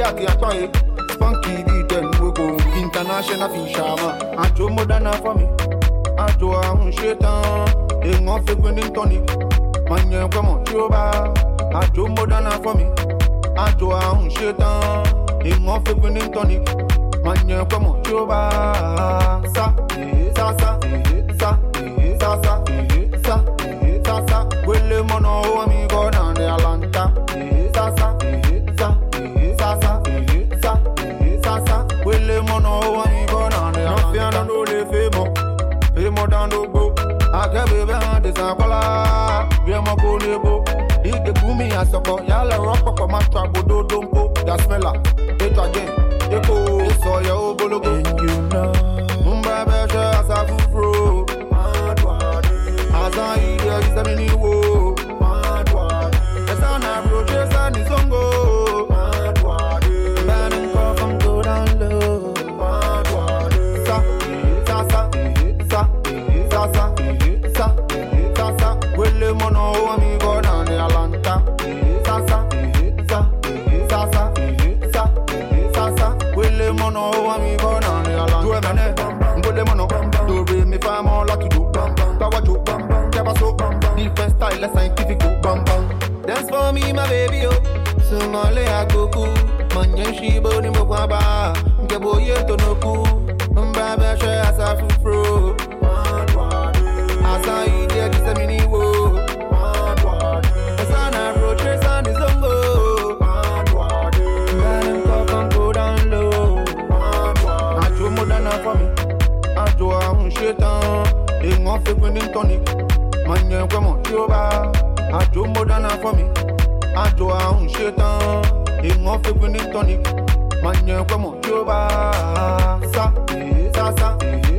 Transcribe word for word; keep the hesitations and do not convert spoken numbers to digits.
like a toy. Funky beat then we go international Fishama. I do more than for me. I do a un shit on. They want to win in Tony. Man, you come on, you ba. I do more than for me. I do a un shit on. They want to win in Tony. Man, you come on, you ba. Sa, sa, sa, sa, sa, sa, sa, sa, sa. Will the mono me go down the Atlanta? Sa, sa, sa, sa, sa, sa, sa, sa. Will the mono me go down the Atlanta? No fear, no fame, fame down the go. I can't be behind this umbrella. We are my go neighbor. If the boomy and support, y'all a rock up on my trouble, do don't go. That smell it again. Echo, it's all your bologo. And you know, Mumbai Besha as a fufro. As I eat, there is a mini woe. The sun approaches and is on go. Man and come from go down low. Sa, sa, sa, sa, sa, sa, sa, sa, sa. Will the mono me go down the Atlanta? Sa, sa, sa, sa, sa, sa, sa, sa. Will the mono me go down the Atlanta? Do a minute, go the mono. Do re me find more like to do. Power to never so. Different style, less scientific. Bam bam. Dance for me, my baby, oh. Sumale agoku, manye shibo ni mokaba. Ngebo yeto noku, mba beshe asa fufro. Asa ide disa mini wo. Asa na approaches and is ongo. Let him come and go down low. I do more than for me. I do a un shit on. They want to win in Tony. Man, you come on, you ba. I do more than for me. I do a un shit on. They want to win in Tony. Man, you come on, you ba. Sa, sa, sa.